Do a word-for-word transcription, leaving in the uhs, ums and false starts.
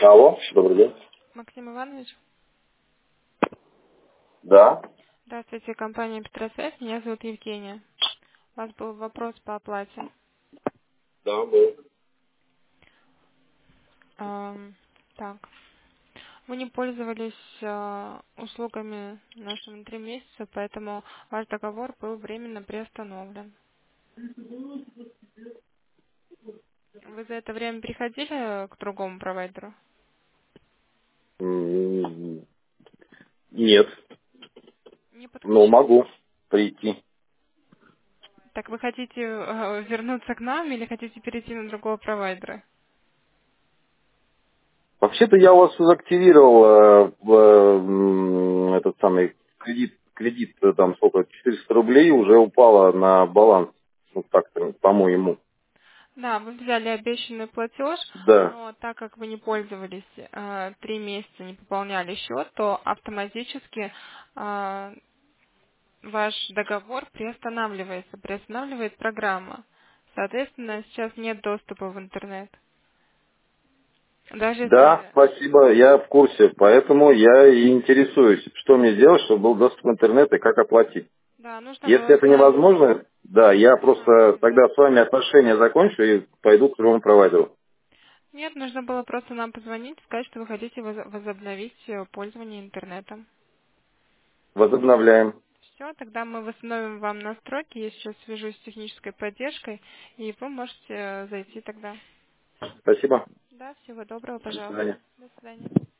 Алло, добрый день. Максим Иванович, Да, здравствуйте, компания Петросвязь, меня зовут Евгения. У вас был вопрос по оплате. да, был. Ам, так, вы не пользовались а, услугами нашими три месяца, поэтому ваш договор был временно приостановлен. Вы за это время переходили к другому провайдеру? М, Нет, Не но подключались. могу прийти. Так вы хотите э, вернуться к нам или хотите перейти на другого провайдера? Вообще-то я у вас активировал э, в, м, этот самый кредит, кредит э, там сколько, четыреста рублей уже упало на баланс. Ну так-то, по-моему. Да, вы взяли обещанный платеж, Да, но так как вы не пользовались э, три месяца, не пополняли счет, то автоматически э, ваш договор приостанавливается, приостанавливает программа. Соответственно, сейчас нет доступа в интернет. Даже да, если... спасибо, я в курсе. Поэтому я и интересуюсь, что мне делать, чтобы был доступ в интернет и как оплатить. Да, нужно Если было это с нами, невозможно, да, я с нами просто тогда с связаться. вами отношения закончу и пойду к другому провайдеру. Нет, нужно было просто нам позвонить, сказать, что вы хотите воз- возобновить э, пользование интернетом. Возобновляем. Все, тогда мы восстановим вам настройки. Я сейчас свяжусь с технической поддержкой, и вы можете э, зайти тогда. Спасибо. Да, всего доброго, До свидания. пожалуйста. До свидания.